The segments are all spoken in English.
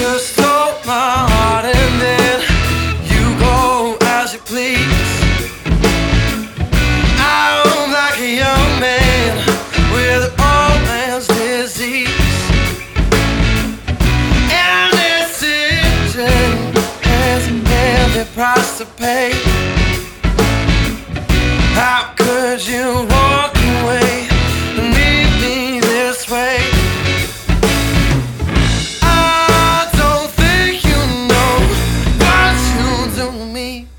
You stole my heart and then you go as you please. I'm like a young man with an old man's disease. And this decision has a heavy price to pay. How could you walk away and leave me this way? I don't think you know what you do to me.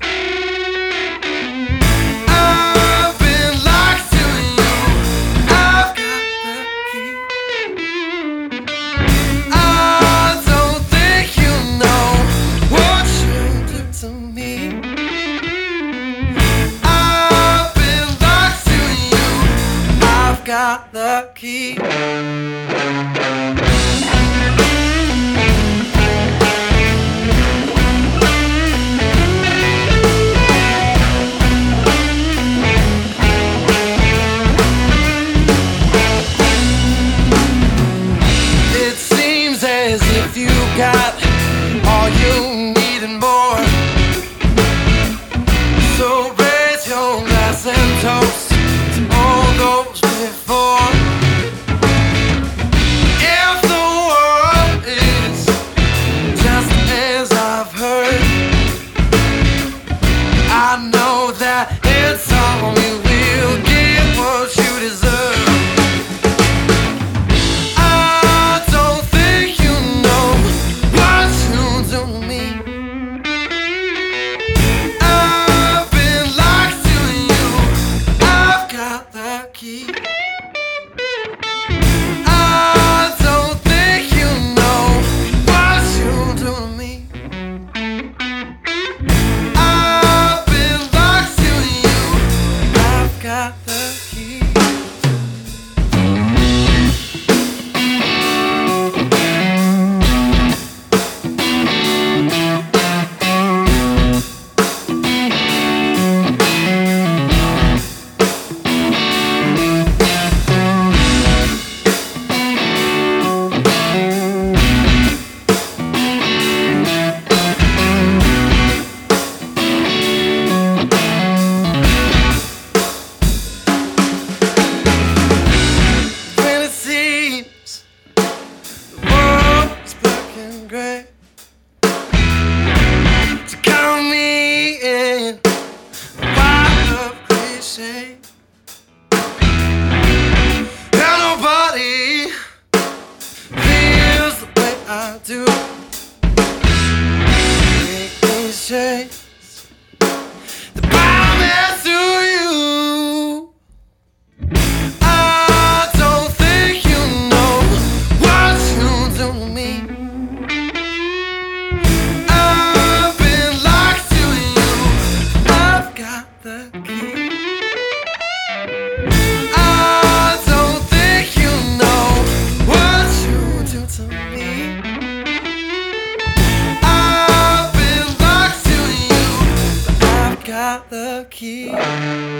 I've been locked to you. I've got the key. I don't think you know what you do to me. I've been locked to you. I've got the key. It seems as if you got all you need and more. So raise your glass and toast to all those before. If the world is just as I've heard, I know that it's all you will get what you deserve. I don't think you know what you do to me. I've been locked to you. I've got the key. I don't think you know what you do to me. I've been locked to you. I've got the key. When it seems the world's black and gray, to count me in a wild of cliche, and nobody feels the way I do. Make these shades that bind me to you. I don't think you know what you do to me. I've been locked to you. I've got the key. I don't think you know what you do to me. I've been locked to you. I've got the key.